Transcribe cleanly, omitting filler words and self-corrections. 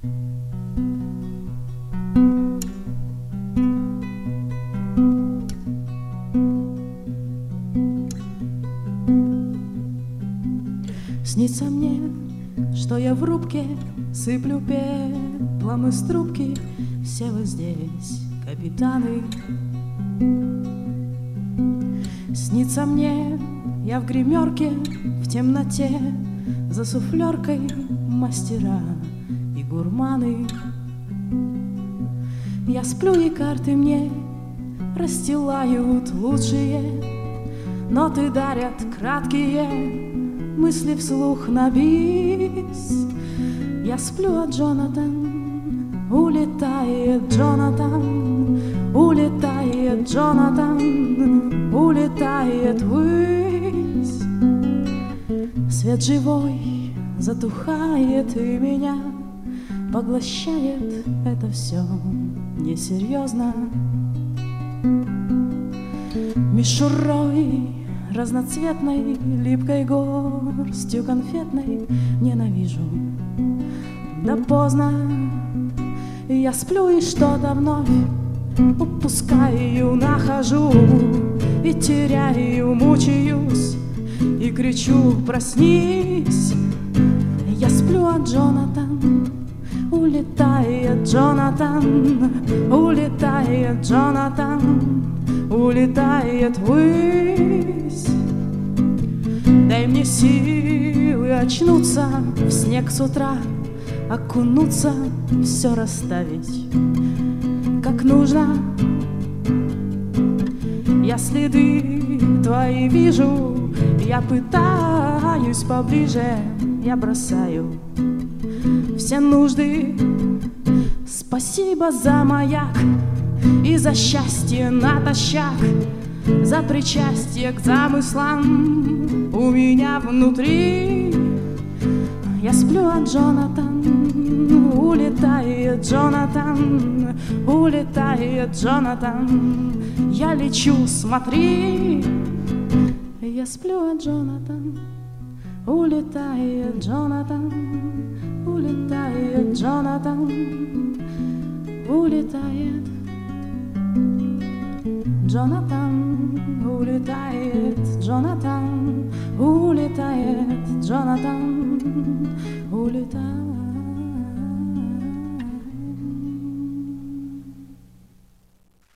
Снится мне, что я в рубке сыплю пеплом из трубки. Все вы здесь, капитаны. Снится мне, я в гримерке, в темноте, за суфлеркой мастера и гурманы. Я сплю, и карты мне расстилают лучшие ноты, дарят краткие мысли вслух на бис. Я сплю, а Джонатан улетает, Джонатан улетает, Джонатан улетает ввысь. Свет живой затухает, и меня поглощает это все несерьезно. Мишурой разноцветной, липкой горстью конфетной ненавижу, да поздно. Я сплю, и что-то вновь упускаю, нахожу и теряю, мучаюсь и кричу: проснись. Я сплю, а Джонатан улетает, Джонатан улетает, Джонатан улетает ввысь. Дай мне силы очнуться, в снег с утра окунуться, все расставить как нужно. Я следы твои вижу, я пытаюсь поближе, я бросаю все нужды. Спасибо за маяк и за счастье натощак, за причастие к замыслам у меня внутри. Я сплю, а Джонатан улетает, Джонатан улетает, Джонатан я лечу, смотри. Я сплю, а Джонатан улетает, Джонатан улетает, Джонатан улетает, Джонатан улетает, Джонатан улетает, Джонатан улетает.